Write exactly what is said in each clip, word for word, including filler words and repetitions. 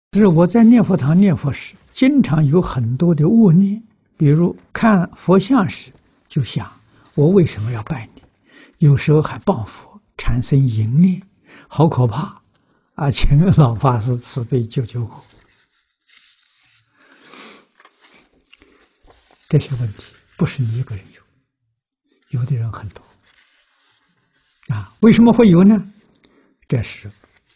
就是我在念佛堂念佛时，经常有很多的恶念，比如看佛像时就想我为什么要拜你，有时候还谤佛，产生淫念，好可怕啊！请老法师慈悲救救我。这些问题不是你一个人有，有的人很多啊。为什么会有呢？这是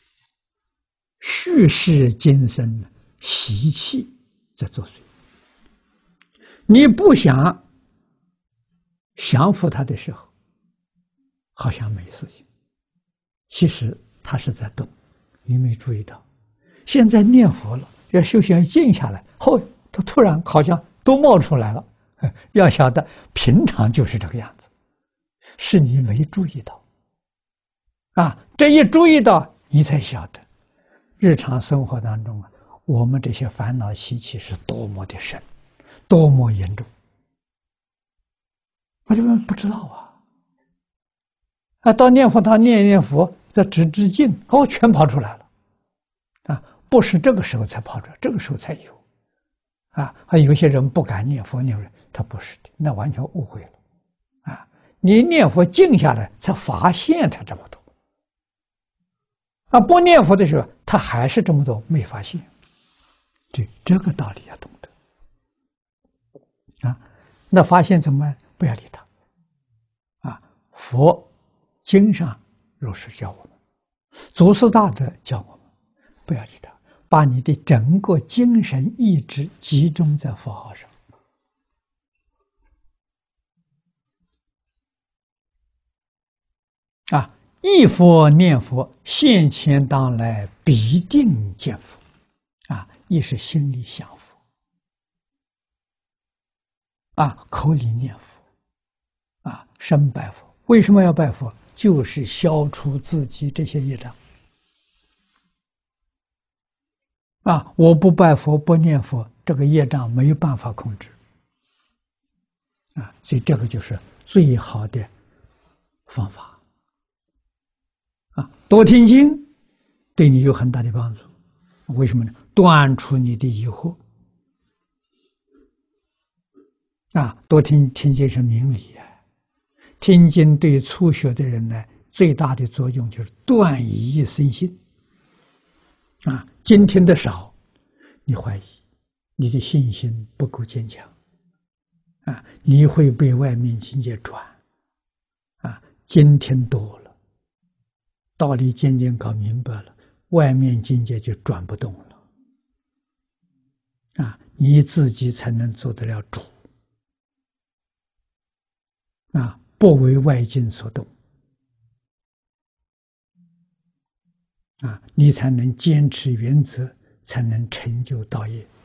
蓄世今生习气在作祟。你不想降服他的时候，好像没事情，其实他是在动，你没注意到。现在念佛了，要修行静下来，后他突然好像都冒出来了。要晓得，平常就是这个样子，是你没注意到啊！这一注意到，你才晓得，日常生活当中啊，我们这些烦恼习气是多么的深，多么严重。我这边不知道啊！啊，到念佛堂念一念佛，再止止静，哦，全跑出来了，啊，不是这个时候才跑出来，这个时候才有。啊，还有些人不敢念佛念佛，他不是的，那完全误会了。啊，你念佛静下来，才发现他这么多。啊，不念佛的时候，他还是这么多，没发现。对，这个道理要懂得。啊，那发现怎么办？不要理他。啊，佛经上如是教我们，祖师大德教我们，不要理他。把你的整个精神意志集中在佛号上，啊，忆佛念佛，现前当来必定见佛，啊，亦是心里想佛，啊，口里念佛，啊，身拜佛。为什么要拜佛？就是消除自己这些业障。啊！我不拜佛，不念佛，这个业障没有办法控制。啊，所以这个就是最好的方法。啊，多听经对你有很大的帮助。为什么呢？断除你的疑惑。啊，多听听经是明理啊。听经对初学的人呢，最大的作用就是断疑生信。啊，经听的少，你怀疑，你的信心不够坚强，啊，你会被外面境界转，啊，经听多了，道理渐渐搞明白了，外面境界就转不动了，啊，你自己才能做得了主，啊，不为外境所动。啊，你才能坚持原则，才能成就道业。